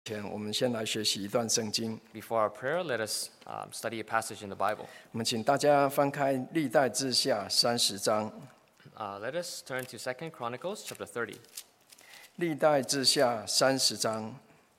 前，我们先来学习一段圣经。 Before our prayer, let us study a passage in the Bible. 我们请大家翻开历代志下30章。 Let us turn to 2 Chronicles chapter 30. 历代志下30章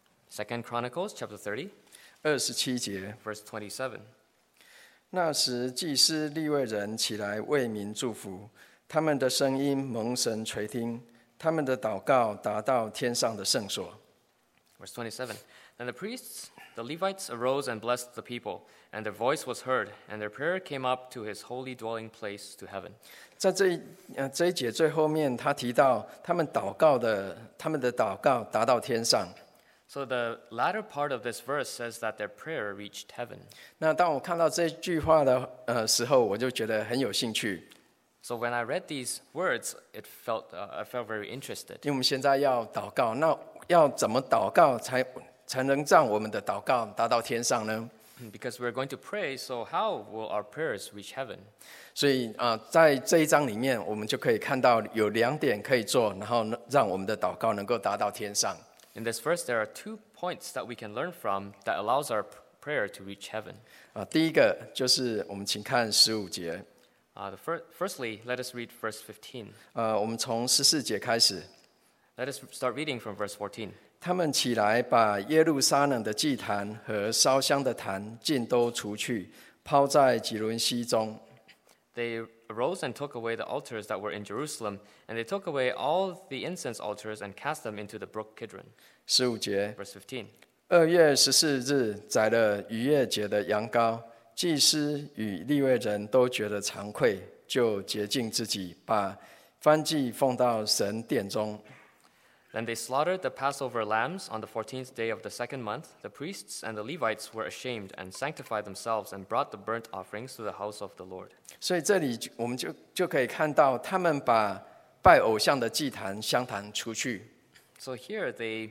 2 Chronicles chapter 30, 27节。 verse 27. 那时祭司利未人起来为民祝福，他们的声音蒙神垂听，他们的祷告达到天上的圣所。 Verse 27. Then the priests, the Levites, arose and blessed the people, and their voice was heard, and their prayer came up to his holy dwelling place to heaven. 在这一节最后面，他提到他们的祷告达到天上。 So the latter part of this verse says that their prayer reached heaven. 那当我看到这句话的时候，我就觉得很有兴趣， So when I read these words, I felt very interested. 因为我们现在要祷告，那要怎么祷告才能让我们的祷告达到天上呢？ Because we're going to pray, so how will our prayers reach heaven? 所以在这一章里面，我们就可以看到有2点可以做，然后让我们的祷告能够达到天上。 In this verse, there are 2 points that we can learn from that allows our prayer to reach heaven. 第一个就是我们请看15节， Firstly, let us read verse 15. 我们从14节开始。 Let us start reading from verse 14. 他们起来，把耶路撒冷的祭坛和烧香的坛尽都除去，抛在基伦溪中。 They arose and took away the altars that were in Jerusalem, and they took away all the incense altars and cast them into the brook Kidron. 15节， Verse 15. 2月14日宰了逾越节的羊羔，祭司与利未人都觉得惭愧，就洁净自己，把燔祭奉到神殿中。 Then they slaughtered the Passover lambs on the 14th day of the 2nd month. The priests and the Levites were ashamed and sanctified themselves and brought the burnt offerings to the house of the Lord. 所以这里我们就可以看到，他们把拜偶像的祭坛、香坛除去。 So here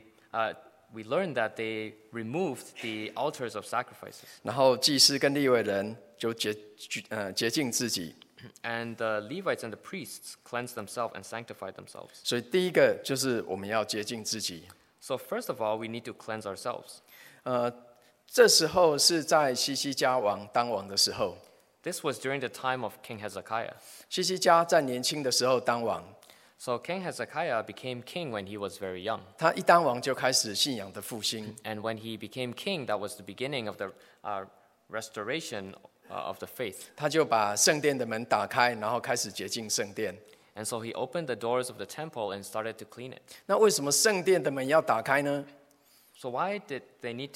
we learn that they removed the altars of sacrifices. 然后祭司跟利未人就洁净自己。 And the Levites and the priests cleansed themselves and sanctified themselves. 所以第一个就是我们要洁净自己。 So first of all, we need to cleanse ourselves. 这时候是在西西家王当王的时候。 This was during the time of King Hezekiah. 西西家在年轻的时候当王， So King Hezekiah became king when he was very young. 他一当王就开始信仰的复兴。 And when he became king, that was the beginning of the restoration of the faith. 他就把圣殿的门打开，然后开始洁净圣殿。 And so he opened the doors of the temple and started to clean it. 那为什么圣殿的门要打开呢？ So why did he need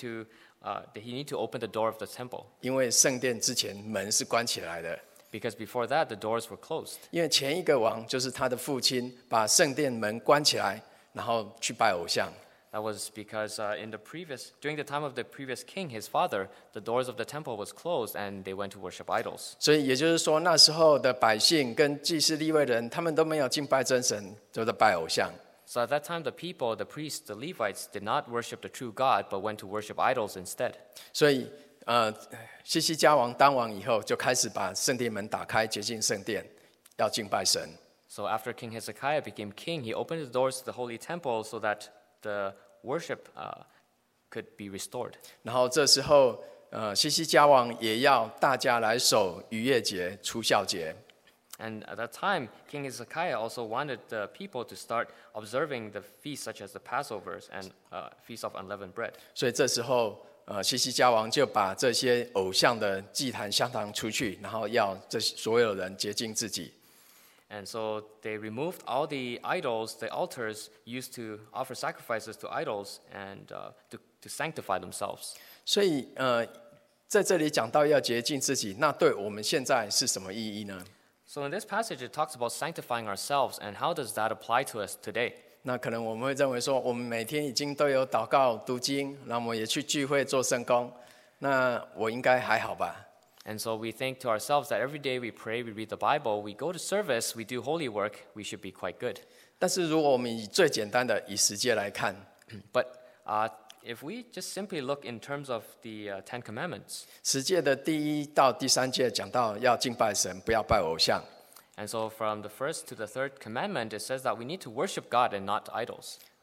to open the door of the temple? 因为圣殿之前门是关起来的。 Because before that, the doors were closed. 因为前一个王就是他的父亲，把圣殿门关起来，然后去拜偶像。 That was because during the time of the previous king, his father, the doors of the temple was closed and they went to worship idols. 所以也就是说，那时候的百姓跟祭司利未人，他们都没有敬拜真神，都在拜偶像。 So at that time, the people, the priests, the Levites, did not worship the true God, but went to worship idols instead. 所以西西家王当王以后，就开始把圣殿门打开，洁净圣殿，要敬拜神。 So after King Hezekiah became king, he opened the doors to the holy temple so that the worship could be restored. 然后这时候，西西家王也要大家来守逾越节、除酵节。 And at that time, King Hezekiah also wanted the people to start observing the feasts such as the Passovers and Feast of Unleavened Bread. 所以这时候，西西家王就把这些偶像的祭坛、香坛除去，然后要这所有人洁净自己。 And so they removed all the idols, the altars used to offer sacrifices to idols and to sanctify themselves. 所以，在这里讲到要洁净自己，那对我们现在是什么意义呢？ So in this passage, it talks about sanctifying ourselves, and how does that apply to us today? 那可能我们会认为说，我们每天已经都有祷告、读经，那么也去聚会做圣工，那我应该还好吧？ And so we think to ourselves that every day we pray, we read the Bible, we go to service, we do holy work, we should be quite good. 但是如果我们以最简单的以十诫来看， But if we just simply look in terms of the Ten Commandments, 十诫的第1到第3诫讲到要敬拜神，不要拜偶像。 and so from the first to the third commandment, it says that we need to worship God and not idols.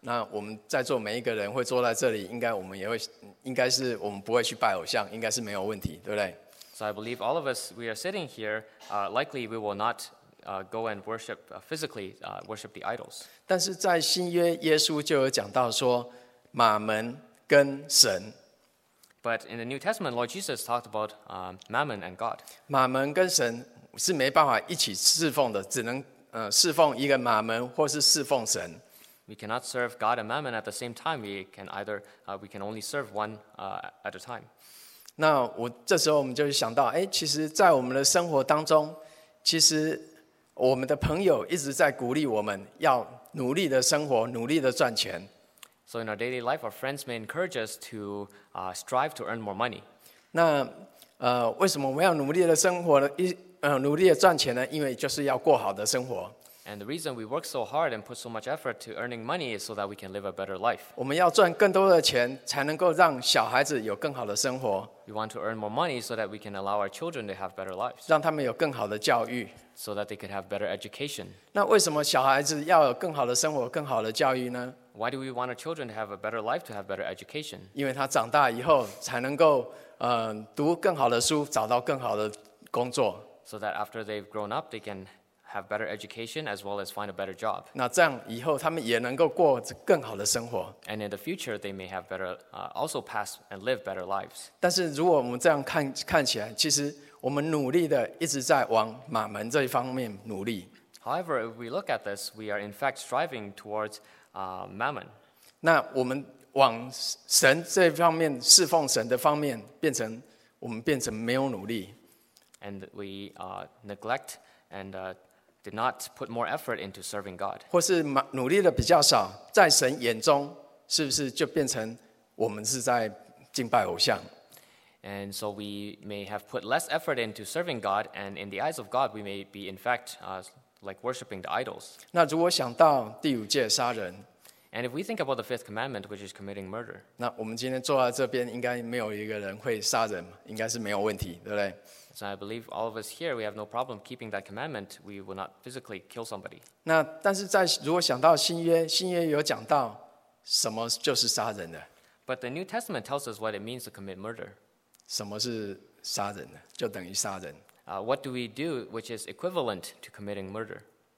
那我们在座每一个人会坐在这里，应该是我们不会去拜偶像，应该是没有问题，对不对？ So I believe all of us, we are sitting here, likely we will not go and worship physically, worship the idols. 但是在新约，耶稣就有讲到说，马门跟神， But in the New Testament, Lord Jesus talked about Mammon and God. 马门跟神是没办法一起侍奉的，只能侍奉一个马门，或是侍奉神。 We cannot serve God and Mammon at the same time. We can only serve one at a time. 那这时候我们就会想到，其实，在我们的生活当中，其实我们的朋友一直在鼓励我们要努力的生活，努力的赚钱。 So in our daily life, our friends may encourage us to strive to earn more money. 那为什么我们要努力的生活呢？努力的赚钱呢？因为就是要过好的生活。 And the reason we work so hard and put so much effort to earning money is so that we can live a better life. 我们要赚更多的钱，才能够让小孩子有更好的生活， We want to earn more money so that we can allow our children to have better lives, 让他们有更好的教育。 so that they could have better education. 那为什么小孩子要有更好的生活、更好的教育呢？ Why do we want our children to have a better life, to have better education? 因为他长大以后才能够读更好的书，找到更好的工作。 So that after they've grown up, they can have better education as well as find a better job. 那这样以后他们也能够过更好的生活。 And in the future, they may have better, also pass and live better lives. 但是如果我们这样看起来，其实我们努力的一直在往马门这一方面努力。 However, if we look at this, we are in fact striving towards Mammon. 那我们往神这方面侍奉神的方面，我们变成没有努力。 And we neglect and did not put more effort into serving God. 或是努力的比较少，在神眼中是不是就变成我们是在敬拜偶像？ And so we may have put less effort into serving God, and in the eyes of God, we may be in fact like worshiping the idols. 那如果想到第5诫杀人， And if we think about the fifth commandment, which is committing murder, 那我们今天坐在这边，应该没有一个人会杀人，应该是没有问题，对不对？ so I believe all of us here, we have no problem keeping that commandment. We will not physically kill somebody. 那但是如果想到新约，新约有讲到什么就是杀人的， But the New Testament tells us what it means to commit murder. 什么是杀人的，就等于杀人。 What do we do which is equivalent to committing murder?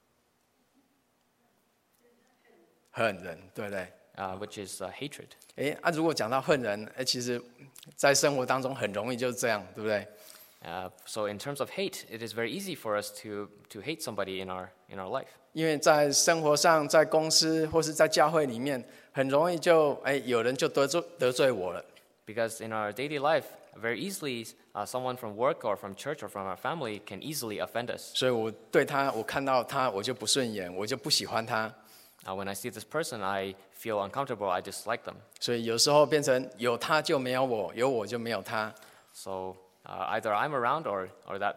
恨人，对不对？ Which is hatred. 如果讲到恨人，其实，在生活当中很容易就是这样，对不对？ So in terms of hate, it is very easy for us to hate somebody in our life. 因为在生活上，在公司或是在教会里面，很容易就有人就得罪我了。 Because in our daily life, very easily, someone from work or from church or from our family can easily offend us. 所以我对他，我看到他，我就不顺眼，我就不喜欢他。 When I see this person, I feel uncomfortable. I dislike them. 所以有时候变成有他就没有我，有我就没有他。 So either I'm around or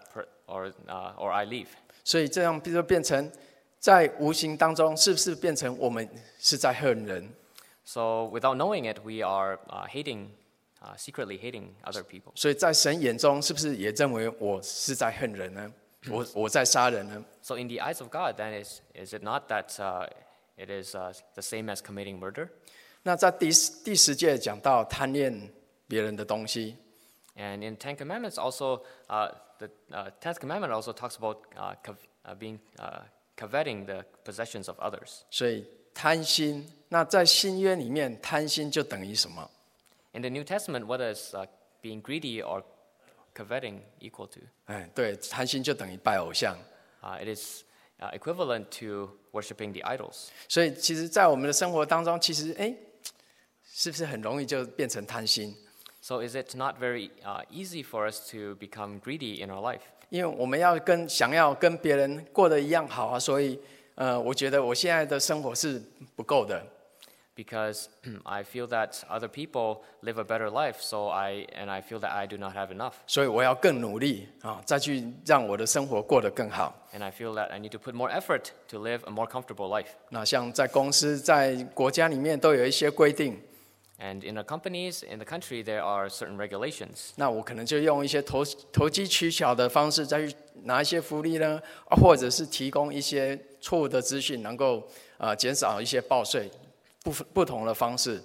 I leave. 所以这样就变成在无形当中，是不是变成我们是在恨人？ So without knowing it, we are secretly hating other people. 所以在神眼中，是不是也认为我是在恨人呢？我在杀人呢？ So in the eyes of God, then is it not that it is the same as committing murder? 那在第10诫讲到贪恋别人的东西， And in Ten Commandments also, the 10th commandment also talks about coveting the possessions of others. 所以贪心。那在新约里面，贪心就等于什么？ In the New Testament, what is being greedy or coveting equal to? 对，贪心就等于拜偶像。 It is equivalent to worshiping the idols. 所以其实，在我们的生活当中，其实是不是很容易就变成贪心？ So is it not very easy for us to become greedy in our life? 因为我们想要跟别人过得一样好啊，所以我觉得我现在的生活是不够的。 Because I feel that other people live a better life, and I feel that I do not have enough. 所以我要更努力再去让我的生活过得更好。 And I feel that I need to put more effort to live a more comfortable life. 那像在公司、在国家里面都有一些规定， And in the companies, in the country, there are certain regulations. 那我可能就用一些投机取巧的方式再去拿一些福利呢，或者是提供一些错误的资讯，能够减少一些报税， 不同的方式。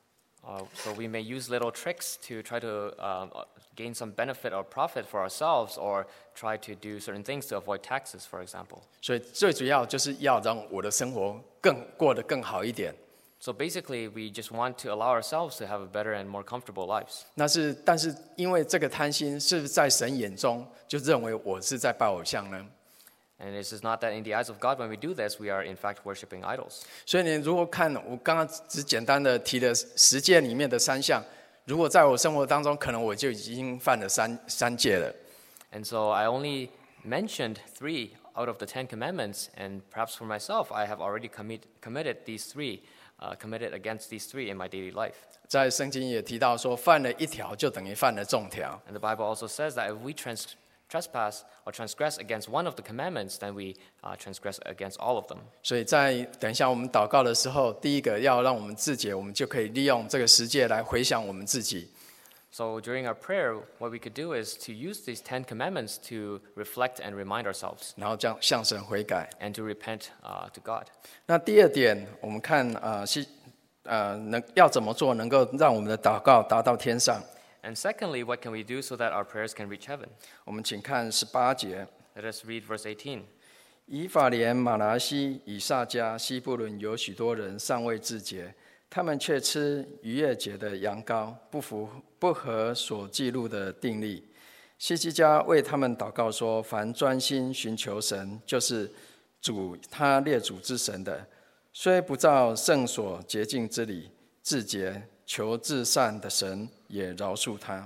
So we may use little tricks to try to gain some benefit or profit for ourselves, or try to do certain things to avoid taxes, for example. 所以最主要就是要让我的生活过得更好一点。 So basically, we just want to allow ourselves to have a better and more comfortable lives. 但是因为这个贪心，是不是在神眼中就认为我是在拜偶像呢？ And this is not that in the eyes of God, when we do this, we are in fact worshiping idols. 所以你如果看我刚刚只简单的提了10戒里面的3项，如果在我生活当中，可能我就已经犯了三戒了。 And so I only mentioned 3 out of the 10 commandments, and perhaps for myself, I have already committed these 3, committed against these 3 in my daily life. 在圣经也提到说，犯了一条就等于犯了众条。 And the Bible also says that if we trespass or transgress against one of the commandments, then we transgress against all of them. 所以在等一下我们祷告的时候，第一个要让我们自洁，我们就可以利用这个10戒来回想我们自己。 So during our prayer, what we could do is to use these 10 commandments to reflect and remind ourselves, 然后这样向神悔改。 and to repent to God. 那第二点，我们看要怎么做能够让我们的祷告达到天上？ And secondly, what can we do so that our prayers can reach heaven? 我们请看18节。 Let us read verse 18. 以法莲、马拿西、以萨迦、西布伦有许多人尚未自洁，他们却吃逾越节的羊羔，不合所记录的定例。希西家为他们祷告说：凡专心寻求神，就是主他列祖之神的，虽不照圣所洁净之礼自洁，求至善的神也饶恕他。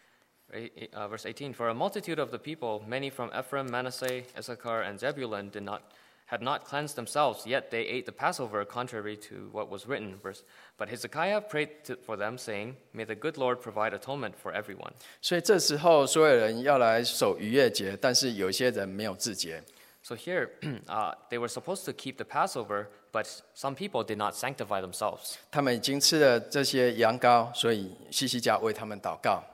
Verse 18, For a multitude of the people, many from Ephraim, Manasseh, Issachar, and Zebulun had not cleansed themselves, yet they ate the Passover contrary to what was written. But Hezekiah prayed for them, saying, May the good Lord provide atonement for everyone. 所以这时候所有人要来守逾越节，但是有些人没有自洁。 So here, they were supposed to keep the Passover, but some people did not sanctify themselves. 他们已经吃了这些羊羔，所以希西家为他们祷告。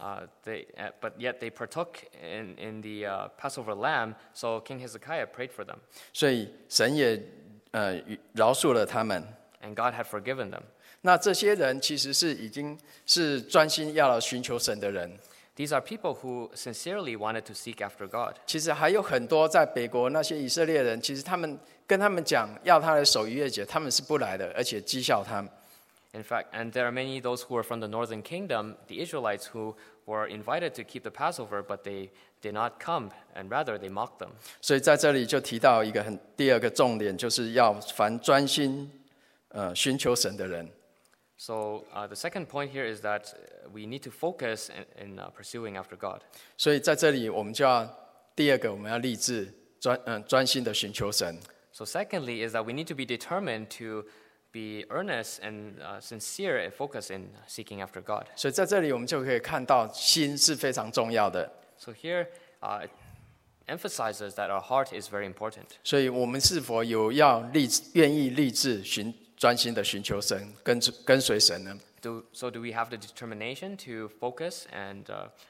But yet they partook in the Passover lamb, so King Hezekiah prayed for them. 所以神也饶恕了他们。 And God had forgiven them. 那这些人其实已经是专心要来寻求神的人。 These are people who sincerely wanted to seek after God. 其实还有很多在北国那些以色列人，其实他们跟他们讲要他来守逾越节，他们是不来的，而且讥笑他。 In fact, and there are many those who are from the northern kingdom, the Israelites, who were invited to keep the Passover, but they did not come, and rather they mocked them. 所以在这里就提到第二个重点，就是要凡专心寻求神的人。 So the second point here is that we need to focus in pursuing after God. 所以在这里我们就要第二个，我们要立志专心的寻求神。 So secondly is that we need to be determined to be earnest and sincere and focus in seeking after God. 所以在这里我们就可以看到心是非常重要的。 So here it emphasizes that our heart is very important. 所以我们是否愿意立志专心的寻求神，跟随神呢？ So do we have the determination to focus and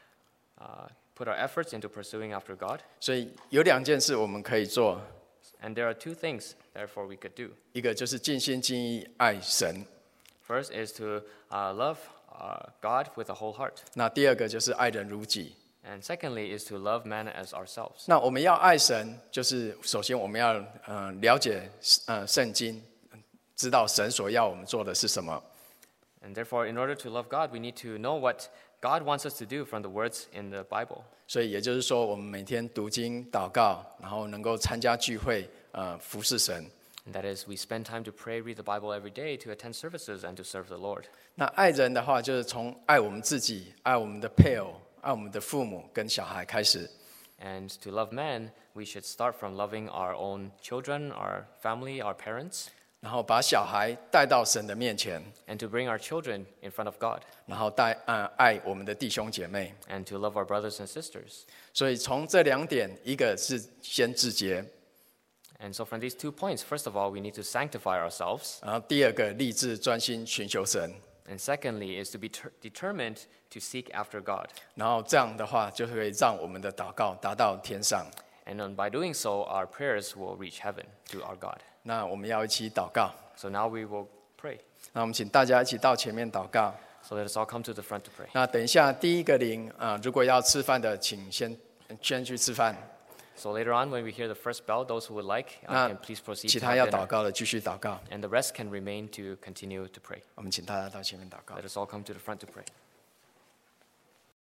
put our efforts into pursuing after God? 所以有2件事我们可以做， And there are 2 things, therefore, we could do. 一个就是尽心尽意爱神， First is to love God with a whole heart. 那第二个就是爱人如己。 And secondly is to love man as ourselves. 那我们要爱神，就是首先我们要了解圣经，知道神所要我们做的是什么。 And therefore, in order to love God, we need to know what God wants us to do from the words in the Bible. 所以也就是说，我们每天读经、祷告，然后能够参加聚会，服侍神。 And that is, we spend time to pray, read the Bible every day, to attend services, and to serve the Lord. 那爱人的话，就是从爱我们自己、爱我们的配偶、爱我们的父母跟小孩开始。 And to love man, we should start from loving our own children, our family, our parents, 然后把小孩带到神的面前， and to bring our children in front of God, 然后爱我们的弟兄姐妹。 and to love our brothers and sisters. 所以从这2点，一个是先自洁， And so from these 2 points, first of all, we need to sanctify ourselves. 然后第二个立志专心寻求神， And secondly is to be determined to seek after God. 然后这样的话就可以让我们的祷告达到天上。 And by doing so, our prayers will reach heaven to our God. 那我们要一起祷告。 So now we will pray. 那我们请大家一起到前面祷告。 So let us all come to the front to pray. 那等一下第一个铃如果要吃饭的，请先去吃饭。 So later on, when we hear the first bell, those who would like can please proceed 其 to 他 have 要 dinner. 祷告的继续祷告。 And the rest can remain to continue to pray. 我们请大家到前面祷告 Let。us all come to the front to pray.